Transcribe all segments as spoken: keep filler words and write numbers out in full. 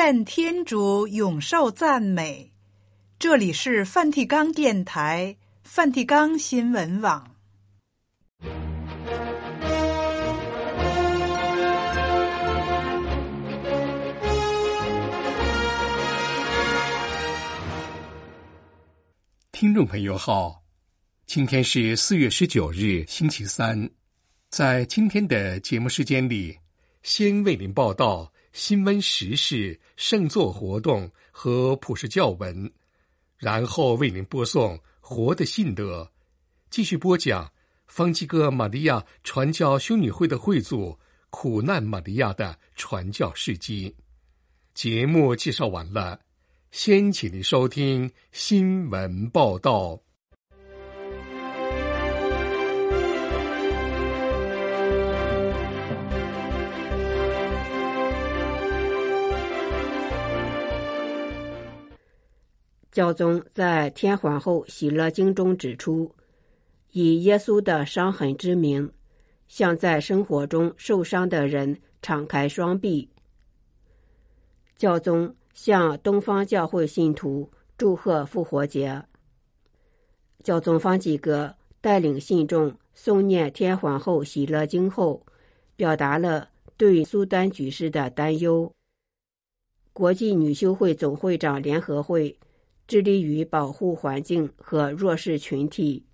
愿天主永受赞美。这里是梵蒂冈电台、梵蒂冈新闻网。 听众朋友好，今天是四月十九日，星期三。在今天的节目时间里，先为您报道新闻时事、圣座活动和普世教文，然后为您播送活的信德，继续播讲方济各玛利亚传教修女会的会祖苦难玛利亚的传教事迹。节目介绍完了，先请您收听新闻报道。 教宗在天皇后喜乐经中指出，以耶稣的伤痕之名，向在生活中受伤的人敞开双臂。教宗向东方教会信徒祝贺复活节。教宗方济各带领信众诵念天皇后喜乐经后，表达了对苏丹局势的担忧。国际女修会总会长联合会致力于保护环境和弱势群体。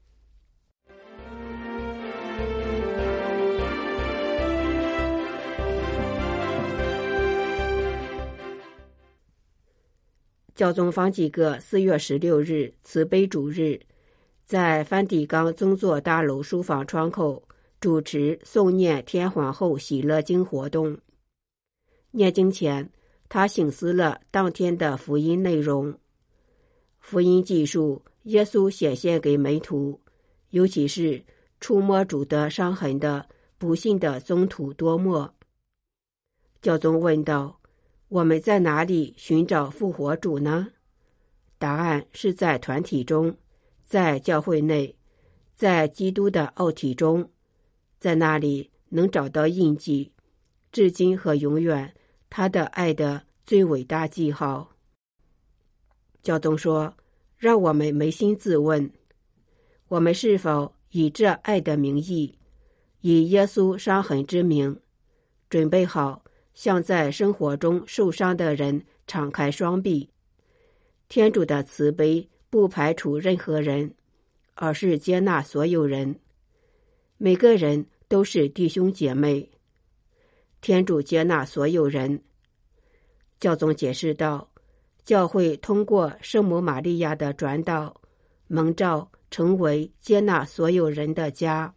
教宗方济各四月十六日慈悲主日，在梵蒂冈宗座大楼书房窗口主持诵念天皇后喜乐经活动。念经前，他省思了当天的福音内容。福音记述耶稣显现给门徒，尤其是触摸主的伤痕的不幸的宗徒多默。教宗问道，我们在哪里寻找复活主呢？答案是在团体中，在教会内，在基督的奥体中，在那里能找到印记，至今和永远他的爱的最伟大记号。教宗说，让我们扪心自问，我们是否以这爱的名义，以耶稣伤痕之名，准备好向在生活中受伤的人敞开双臂？天主的慈悲不排除任何人，而是接纳所有人，每个人都是弟兄姐妹。天主接纳所有人。教宗解释道，教会通过圣母玛利亚的转导，蒙召成为接纳所有人的家。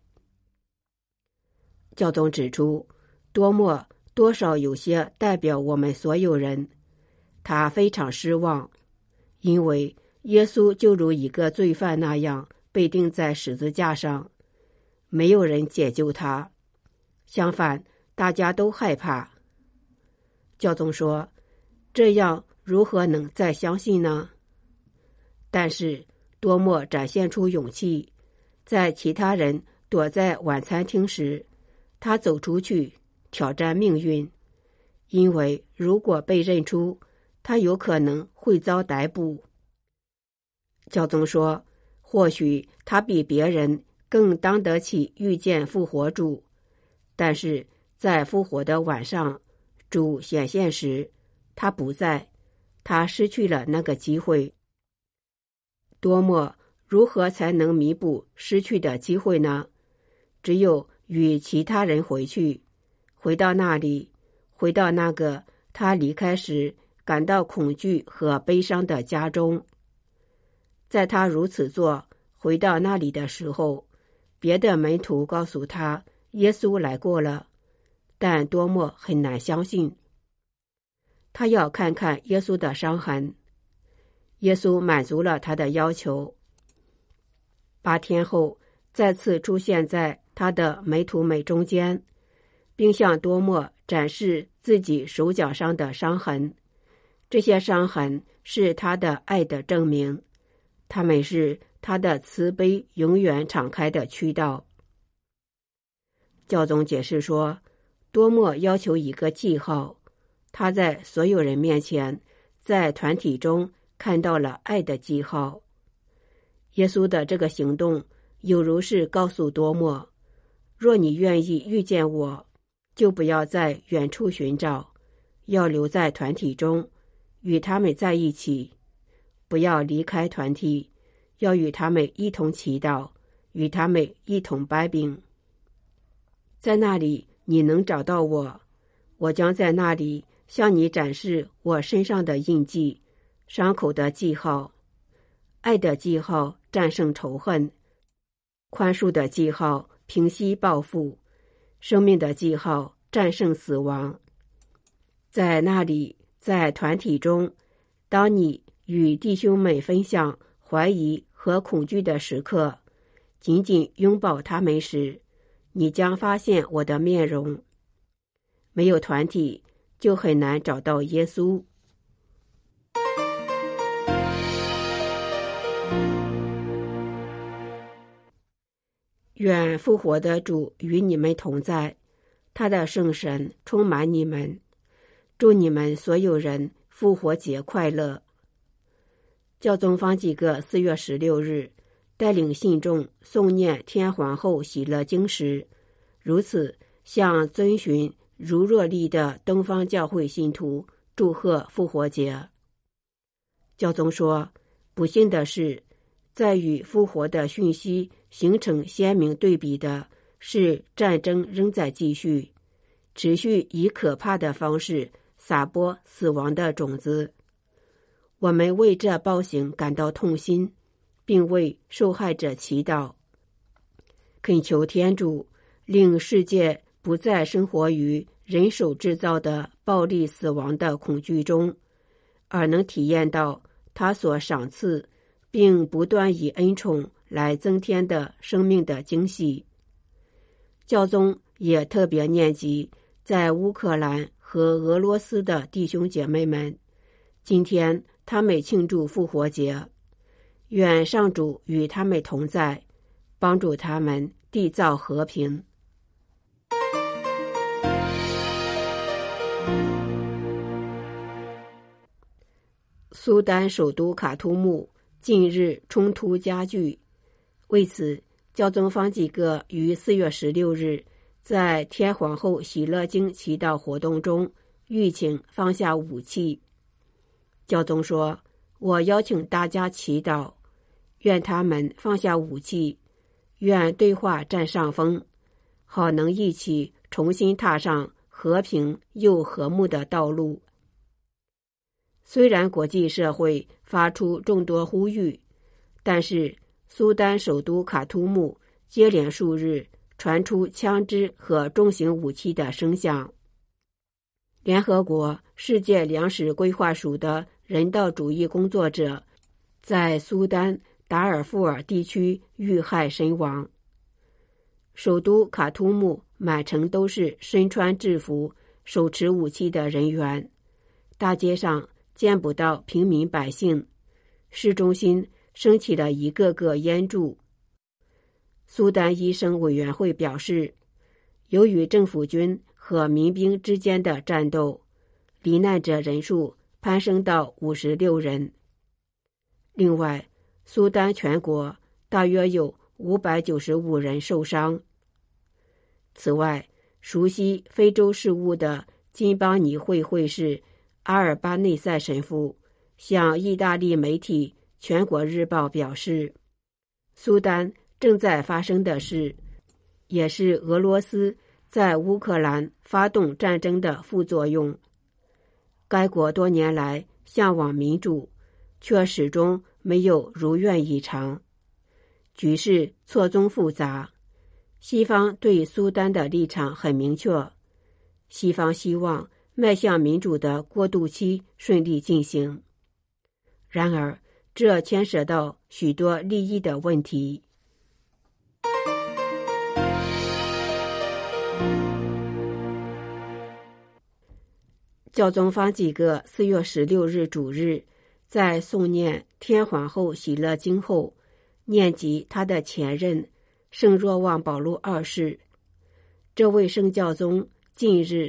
教宗指出，多默多少有些代表我们所有人。他非常失望，因为耶稣就如一个罪犯那样被钉在十字架上，没有人解救他，相反，大家都害怕。教宗说，这样如何能再相信呢？但是多默展现出勇气，在其他人躲在晚餐厅时，他走出去挑战命运，因为如果被认出，他有可能会遭逮捕。教宗说，或许他比别人更当得起遇见复活主，但是在复活的晚上，主显现时，他不在，他失去了那个机会。多默如何才能弥补失去的机会呢？只有与其他人回去，回到那里，回到那个他离开时感到恐惧和悲伤的家中。在他如此做，回到那里的时候，别的门徒告诉他耶稣来过了，但多默很难相信。他要看看耶稣的伤痕。耶稣满足了他的要求。八天后，再次出现在他的门徒们中间，并向多默展示自己手脚上的伤痕。这些伤痕是他的爱的证明，他们是他的慈悲永远敞开的渠道。教宗解释说，多默要求一个记号， 他在所有人面前，在团体中看到了爱的记号。耶稣的这个行动有如是告诉多默，若你愿意遇见我，就不要在远处寻找，要留在团体中，与他们在一起，不要离开团体，要与他们一同祈祷，与他们一同掰饼。在那里你能找到我，我将在那里向你展示我身上的印记，伤口的记号。爱的记号战胜仇恨，宽恕的记号平息报复，生命的记号战胜死亡。在那里，在团体中，当你与弟兄们分享怀疑和恐惧的时刻，紧紧拥抱他们时，你将发现我的面容。没有团体，就很难找到耶稣。愿复活的主与你们同在，他的圣神充满你们。祝你们所有人复活节快乐。教宗方济各四月十六日带领信众诵念天皇后喜乐经时，如此向遵循如若力的东方教会信徒祝贺复活节。教宗说，不幸的是，在与复活的讯息形成鲜明对比的是，战争仍在继续，持续以可怕的方式撒播死亡的种子。我们为这暴行感到痛心，并为受害者祈祷，恳求天主令世界不再生活于人手制造的暴力死亡的恐惧中，而能体验到他所赏赐并不断以恩宠来增添的生命的惊喜。教宗也特别念及在乌克兰和俄罗斯的弟兄姐妹们，今天他们庆祝复活节，愿上主与他们同在，帮助他们缔造和平。苏丹首都卡图木近日冲突加剧，为此，教宗方济各于四月十六日在天皇后喜乐经祈祷活动中吁请放下武器。教宗说，我邀请大家祈祷，愿他们放下武器，愿对话占上风，好能一起重新踏上和平又和睦的道路。虽然国际社会发出众多呼吁，但是苏丹首都卡图木接连数日传出枪支和重型武器的声响。联合国世界粮食规划署的人道主义工作者在苏丹达尔富尔地区遇害身亡。首都卡图木满城都是身穿制服、手持武器的人员，大街上见不到平民百姓，市中心升起了一个个烟柱。苏丹医生委员会表示，由于政府军和民兵之间的战斗，罹难者人数攀升到五十六人。另外，苏丹全国大约有五百九十五人受伤。此外，熟悉非洲事务的金邦尼会会士阿尔巴内塞神父向意大利媒体全国日报表示，苏丹正在发生的事也是俄罗斯在乌克兰发动战争的副作用。该国多年来向往民主，却始终没有如愿以偿，局势错综复杂。西方对苏丹的立场很明确，西方希望迈向民主的过渡期顺利进行。然而，这牵涉到许多利益的问题。教宗方济各四月十六日主日在诵念天皇后喜乐经后，念及他的前任圣若望保禄二世。这位圣教宗近日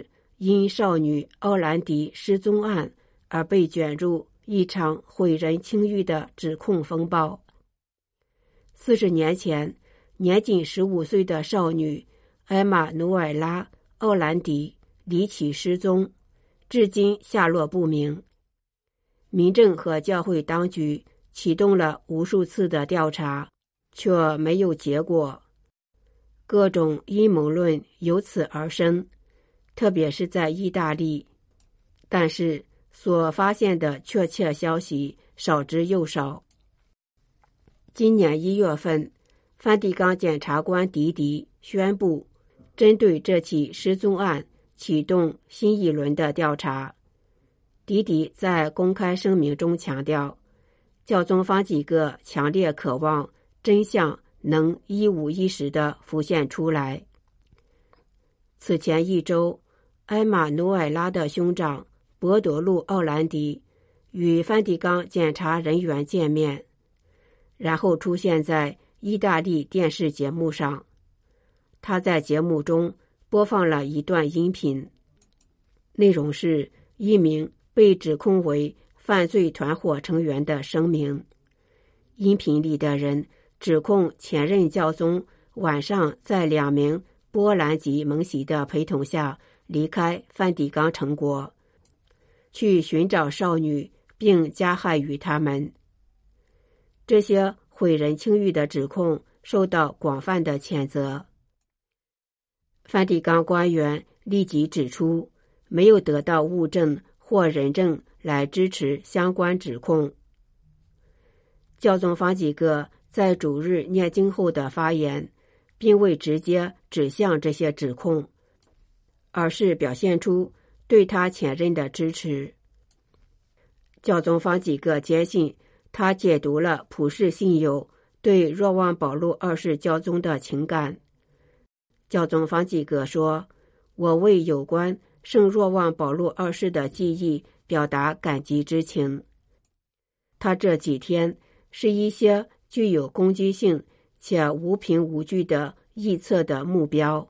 因少女奥兰迪失踪案而被卷入一场毁人清誉的指控风暴。四十年前，年仅十五岁的少女艾玛努尔拉·奥兰迪离奇失踪，至今下落不明。民政和教会当局启动了无数次的调查，却没有结果。各种阴谋论由此而生，特别是在意大利，但是所发现的确切消息少之又少。今年一月份，梵蒂冈检察官迪迪宣布，针对这起失踪案启动新一轮的调查。迪迪在公开声明中强调，教宗方济各强烈渴望真相能一五一十地浮现出来。此前一周，埃马努埃拉的兄长博多路奥兰迪与梵蒂冈检察人员见面，然后出现在意大利电视节目上。他在节目中播放了一段音频，内容是一名被指控为犯罪团伙成员的声明。音频里的人指控前任教宗晚上在两名波兰籍蒙习的陪同下离开梵蒂冈城国，去寻找少女并加害于他们。这些毁人清誉的指控受到广泛的谴责。梵蒂冈官员立即指出，没有得到物证或人证来支持相关指控。教宗方济各在主日念经后的发言，并未直接指向这些指控，而是表现出对他前任的支持。教宗方济各坚信，他解读了普世信友对若望保禄二世教宗的情感。教宗方济各说，我为有关圣若望保禄二世的记忆表达感激之情。他这几天是一些具有攻击性且无凭无据的臆测的目标。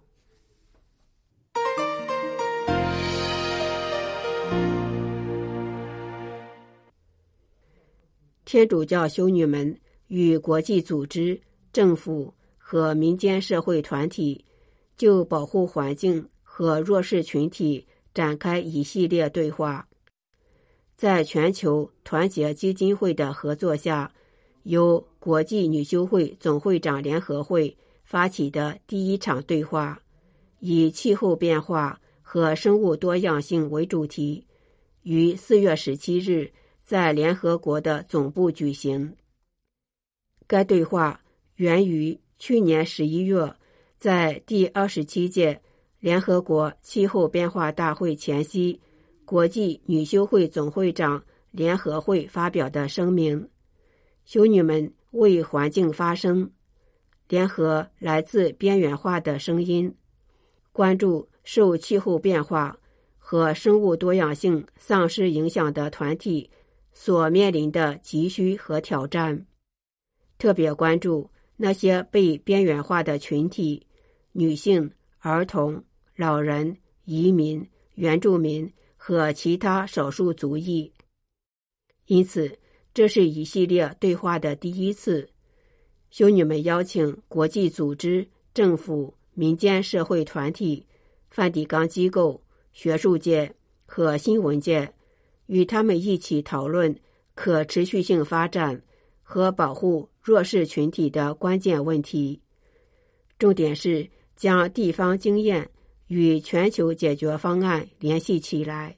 天主教修女们与国际组织、政府和民间社会团体就保护环境和弱势群体展开一系列对话。在全球团结基金会的合作下，由国际女修会总会长联合会发起的第一场对话，以气候变化和生物多样性为主题，于四月十七日在联合国的总部举行。该对话源于去年十一月在第二十七届联合国气候变化大会前夕，国际女修会总会长联合会发表的声明。修女们为环境发声，联合来自边缘化的声音，关注受气候变化和生物多样性丧失影响的团体所面临的急需和挑战，特别关注那些被边缘化的群体，女性、儿童、老人、移民、原住民和其他少数族裔。因此，这是一系列对话的第一次。修女们邀请国际组织、政府、民间社会团体、梵蒂冈机构、学术界和新闻界，与他们一起讨论可持续性发展和保护弱势群体的关键问题。重点是将地方经验与全球解决方案联系起来。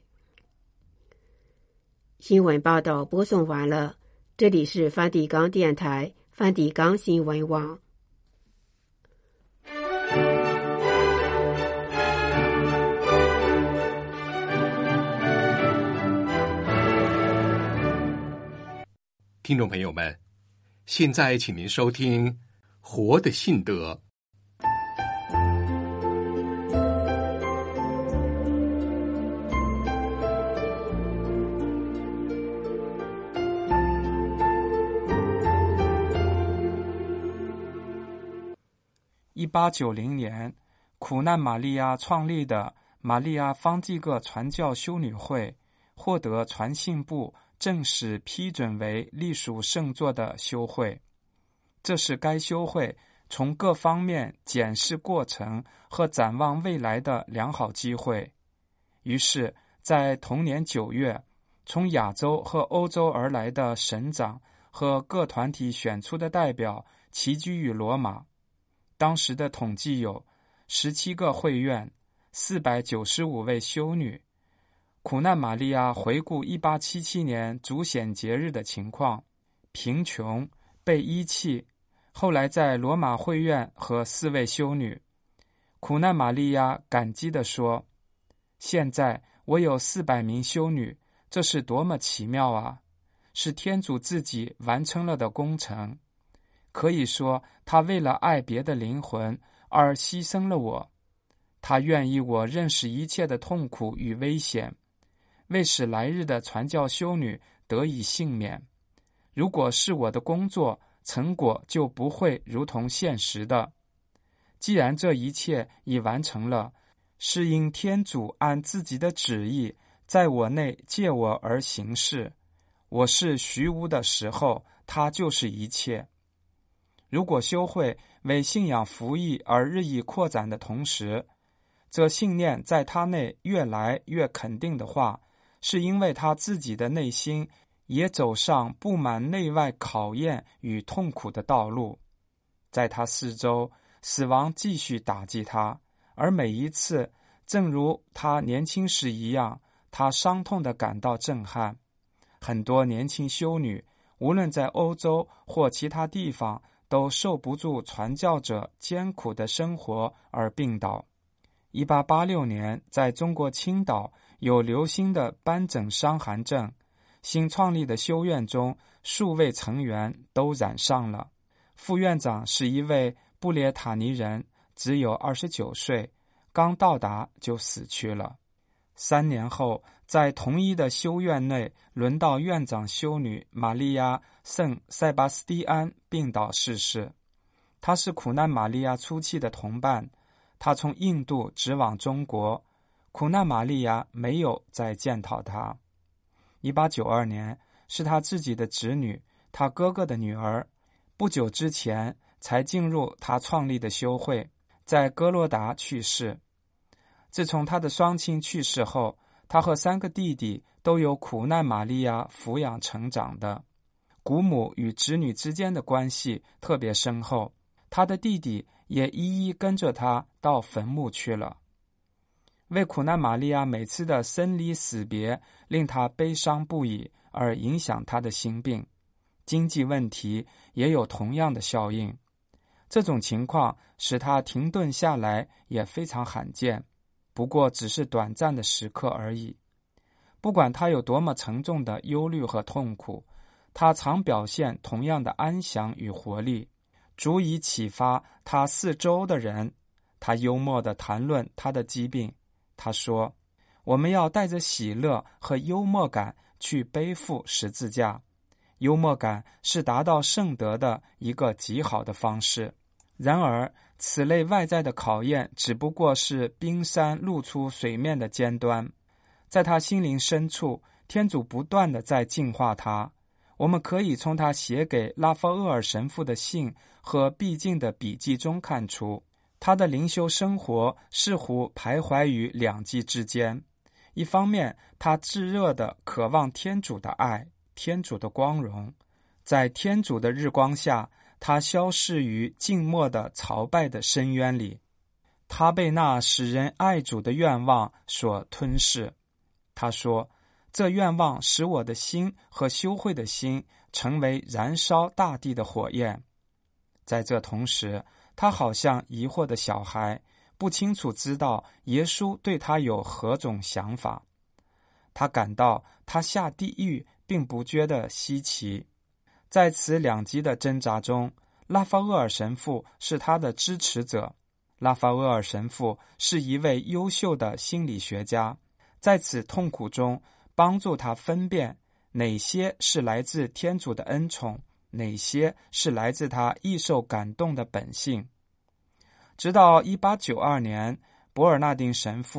新闻报道播送完了，这里是梵蒂冈电台梵蒂冈新闻网。 听众朋友们，现在请您收听《活的信德》。 一八九零年，苦难玛利亚创立的玛利亚方济各传教修女会获得传信部正式批准为隶属圣座的修会。这是该修会从各方面检视过程和展望未来的良好机会。于是在同年九月，从亚洲和欧洲而来的省长和各团体选出的代表齐聚于罗马。当时的统计有十七个会院，四百九十五位修女。苦难玛利亚回顾一八七七年主显节日的情况，贫穷，被遗弃，后来在罗马会院和四位修女。苦难玛利亚感激地说，现在我有四百名修女，这是多么奇妙啊！是天主自己完成了的工程。可以说，他为了爱别的灵魂而牺牲了我。他愿意我认识一切的痛苦与危险，为使来日的传教修女得以幸免。如果是我的工作，成果就不会如同现实的。既然这一切已完成了，是因天主按自己的旨意在我内借我而行事。我是虚无的时候，它就是一切。如果修会为信仰服役而日益扩展的同时，这信念在他内越来越肯定的话，是因为他自己的内心也走上布满内外考验与痛苦的道路。在他四周，死亡继续打击他，而每一次，正如他年轻时一样，他伤痛地感到震撼。很多年轻修女，无论在欧洲或其他地方，都受不住传教者艰苦的生活而病倒。一八八六年，在中国青岛有流行的斑疹伤寒症，新创立的修院中数位成员都染上了。副院长是一位布列塔尼人，只有二十九岁，刚到达就死去了。三年后，在同一的修院内，轮到院长修女玛利亚·圣塞巴斯蒂安病倒逝世。她是苦难玛利亚初期的同伴，她从印度直往中国，苦难玛利亚没有再见到她。一八九二年，是她自己的侄女，她哥哥的女儿，不久之前才进入她创立的修会，在哥罗达去世。自从他的双亲去世后，他和三个弟弟都由苦难玛利亚抚养成长的。姑母与侄女之间的关系特别深厚，他的弟弟也一一跟着他到坟墓去了。为苦难玛利亚每次的生离死别令他悲伤不已，而影响他的心病。经济问题也有同样的效应。这种情况使他停顿下来也非常罕见，不过只是短暂的时刻而已。不管他有多么沉重的忧虑和痛苦，他常表现同样的安详与活力，足以启发他四周的人。他幽默地谈论他的疾病。他说，我们要带着喜乐和幽默感去背负十字架。幽默感是达到圣德的一个极好的方式。然而，此类外在的考验只不过是冰山露出水面的尖端。在他心灵深处，天主不断地在净化他。我们可以从他写给拉法厄尔神父的信和毕竟的笔记中看出，他的灵修生活似乎徘徊于两极之间。一方面，他炙热地渴望天主的爱，天主的光荣。在天主的日光下，他消逝于静默的朝拜的深渊里。他被那使人爱主的愿望所吞噬。他说，这愿望使我的心和修会的心成为燃烧大地的火焰。在这同时，他好像疑惑的小孩，不清楚知道耶稣对他有何种想法。他感到他下地狱并不觉得稀奇。在此两极的挣扎中，拉法厄尔神父是他的支持者。拉法厄尔神父是一位优秀的心理学家，在此痛苦中帮助他分辨哪些是来自天主的恩宠，哪些是来自他易受感动的本性。直到一八九二年，伯尔纳丁神父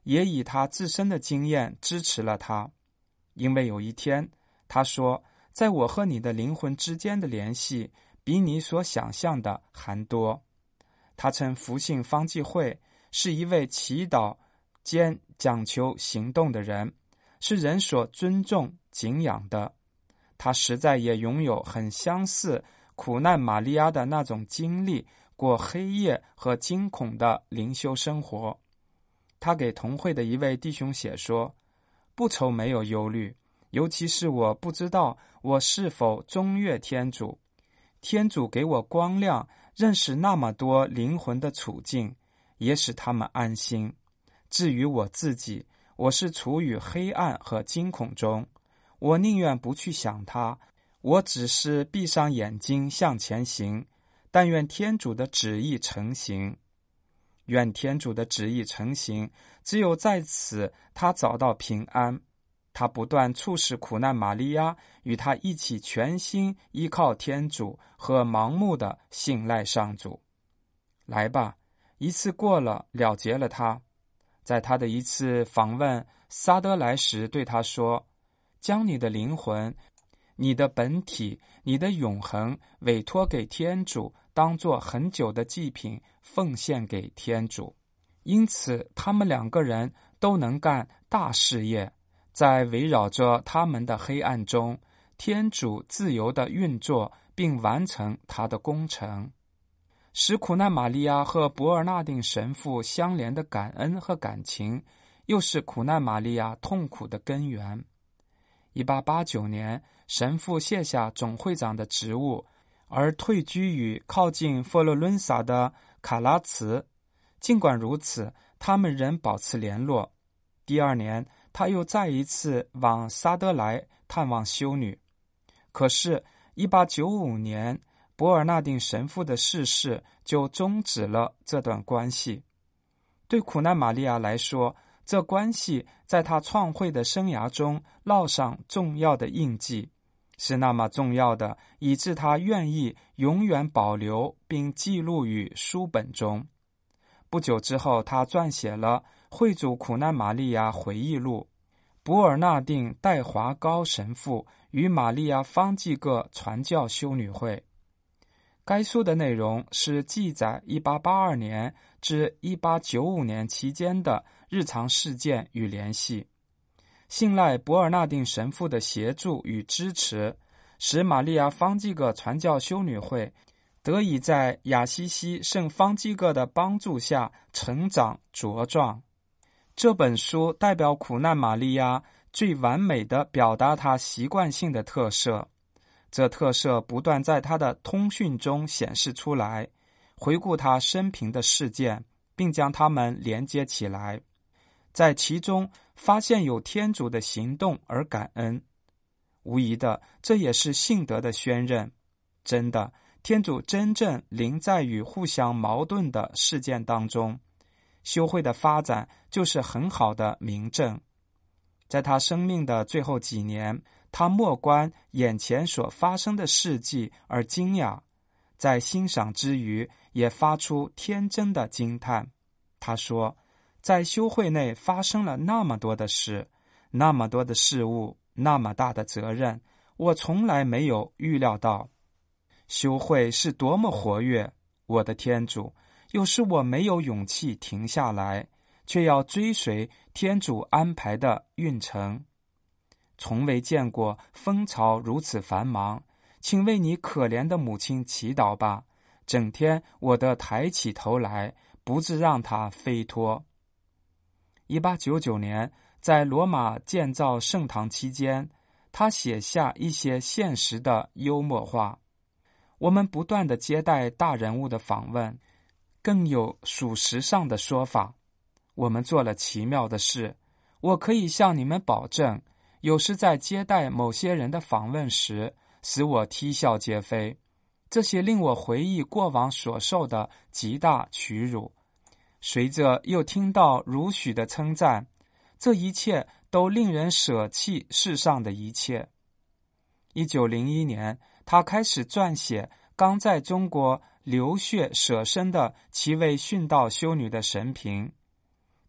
也以他自身的经验支持了他。因为有一天他说，在我和你的灵魂之间的联系比你所想象的还多。他称福信方济会是一位祈祷兼讲求行动的人，是人所尊重敬仰的。他实在也拥有很相似苦难玛利亚的那种经历，过黑夜和惊恐的灵修生活。他给同会的一位弟兄写说，不愁没有忧虑，尤其是我不知道我是否忠悦天主。天主给我光亮，认识那么多灵魂的处境，也使他们安心。至于我自己，我是处于黑暗和惊恐中，我宁愿不去想它，我只是闭上眼睛向前行，但愿天主的旨意成行。愿天主的旨意成行，只有在此他找到平安。他不断促使苦难玛利亚与他一起全心依靠天主和盲目的信赖上主。来吧，一次过了，了结了他。在他的一次访问撒德莱时对他说，将你的灵魂、你的本体、你的永恒委托给天主，当作很久的祭品奉献给天主。因此他们两个人都能干大事业，在围绕着他们的黑暗中，天主自由地运作并完成他的工程。使苦难玛利亚和伯尔纳定神父相连的感恩和感情，又是苦难玛利亚痛苦的根源。一八八九年，神父卸下总会长的职务，而退居于靠近佛罗伦萨的卡拉茨。尽管如此，他们仍保持联络。第二年，他又再一次往萨德莱探望修女。可是一八九五年，伯尔纳定神父的逝世就终止了这段关系。对苦难玛利亚来说，这关系在他创会的生涯中烙上重要的印记，是那么重要的，以致他愿意永远保留并记录于书本中。不久之后，他撰写了会主苦难玛利亚回忆录《伯尔纳定戴华高神父与玛利亚方济各传教修女会》。该书的内容是记载一八八二年至一八九五年期间的日常事件与联系。信赖伯尔纳定神父的协助与支持，使玛利亚方济各传教修女会得以在亚西西圣方济各的帮助下成长茁壮。这本书代表苦难玛利亚最完美地表达她习惯性的特色，这特色不断在她的通讯中显示出来，回顾她生平的事件，并将它们连接起来，在其中发现有天主的行动而感恩。无疑的，这也是信德的宣认。真的，天主真正临在于互相矛盾的事件当中，修会的发展就是很好的明证。在他生命的最后几年，他默观眼前所发生的事迹而惊讶，在欣赏之余也发出天真的惊叹。他说，在修会内发生了那么多的事，那么多的事物，那么大的责任，我从来没有预料到。修会是多么活跃，我的天主，又是我没有勇气停下来，却要追随天主安排的运程。从未见过风潮如此繁忙，请为你可怜的母亲祈祷吧，整天我得抬起头来，不致让它飞脱。一八九九年，在罗马建造圣堂期间，他写下一些现实的幽默话。我们不断地接待大人物的访问，更有属实上的说法。我们做了奇妙的事，我可以向你们保证，有时在接待某些人的访问时，使我啼笑皆非。这些令我回忆过往所受的极大屈辱，随着又听到如许的称赞，这一切都令人舍弃世上的一切。一九零一年，他开始撰写刚在中国流血舍身的七位殉道修女的神评。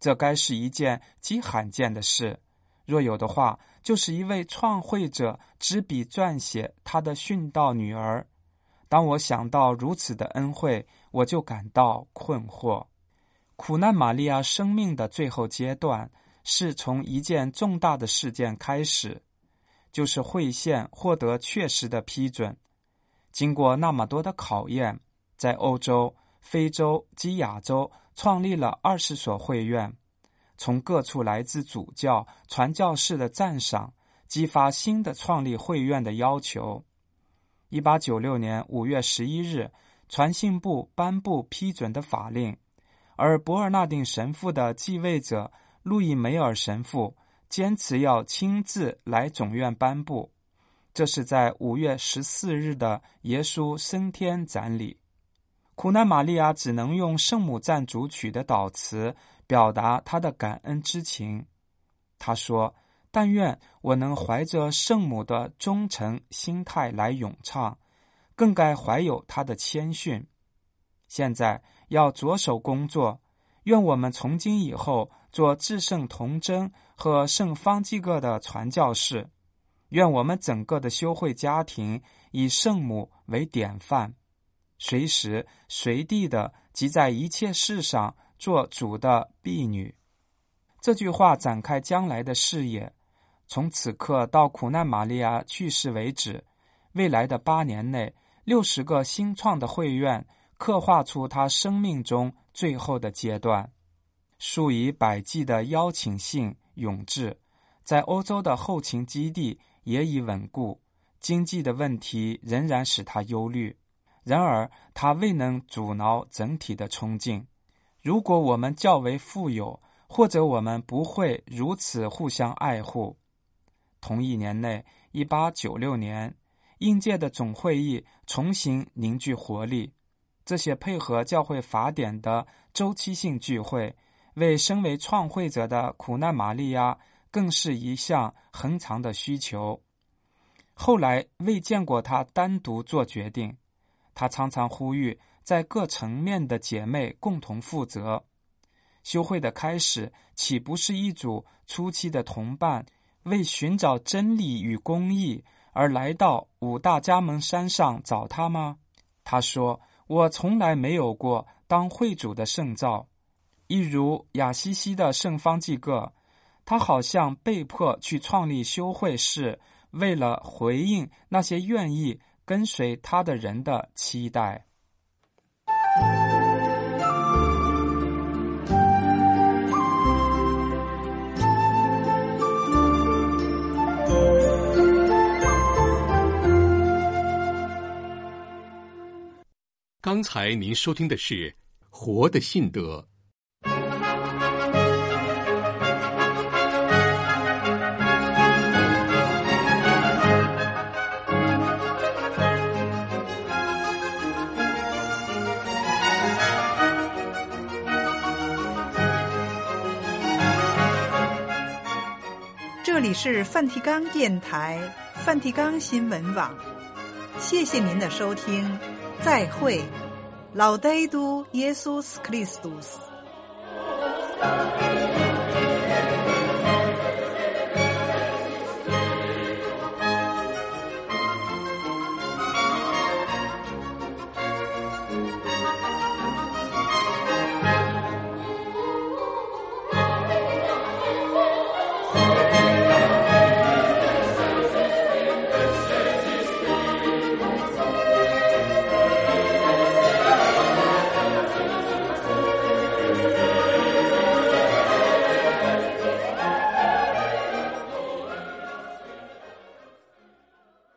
这该是一件极罕见的事，若有的话，就是一位创会者执笔撰写他的殉道女儿。当我想到如此的恩惠，我就感到困惑。苦难玛利亚生命的最后阶段是从一件重大的事件开始，就是会宪获得确实的批准。经过那么多的考验，在欧洲、非洲及亚洲创立了二十所会院，从各处来自主教、传教士的赞赏，激发新的创立会院的要求。一八九六年五月十一日，传信部颁布批准的法令，而伯尔纳丁神父的继位者路易梅尔神父坚持要亲自来总院颁布。这是在五月十四日的耶稣升天展礼。苦难玛利亚只能用圣母赞主曲的祷词表达她的感恩之情。她说，但愿我能怀着圣母的忠诚心态来咏唱，更该怀有她的谦逊。现在要着手工作，愿我们从今以后做至圣童贞和圣方济各的传教士，愿我们整个的修会家庭以圣母为典范，随时随地的即在一切事上做主的婢女。这句话展开将来的视野，从此刻到苦难玛利亚去世为止，未来的八年内，六十个新创的会院刻画出他生命中最后的阶段。数以百计的邀请信永志，在欧洲的后勤基地也已稳固，经济的问题仍然使他忧虑，然而他未能阻挠整体的冲劲。如果我们较为富有，或者我们不会如此互相爱护。同一年内，一八九六年，应届的总会议重新凝聚活力。这些配合教会法典的周期性聚会，为身为创会者的苦难玛利亚更是一项恒长的需求。后来未见过他单独做决定，他常常呼吁在各层面的姐妹共同负责。修会的开始岂不是一组初期的同伴为寻找真理与公义而来到五大加盟山上找他吗？他说，我从来没有过当会主的圣召。一如亚西西的圣方济各，他好像被迫去创立修会，是为了回应那些愿意跟随他的人的期待。 刚才您收听的是《活的信德》。 这里是梵蒂冈电台、梵蒂冈新闻网，谢谢您的收听，再会。Laudetur Jesus Christus。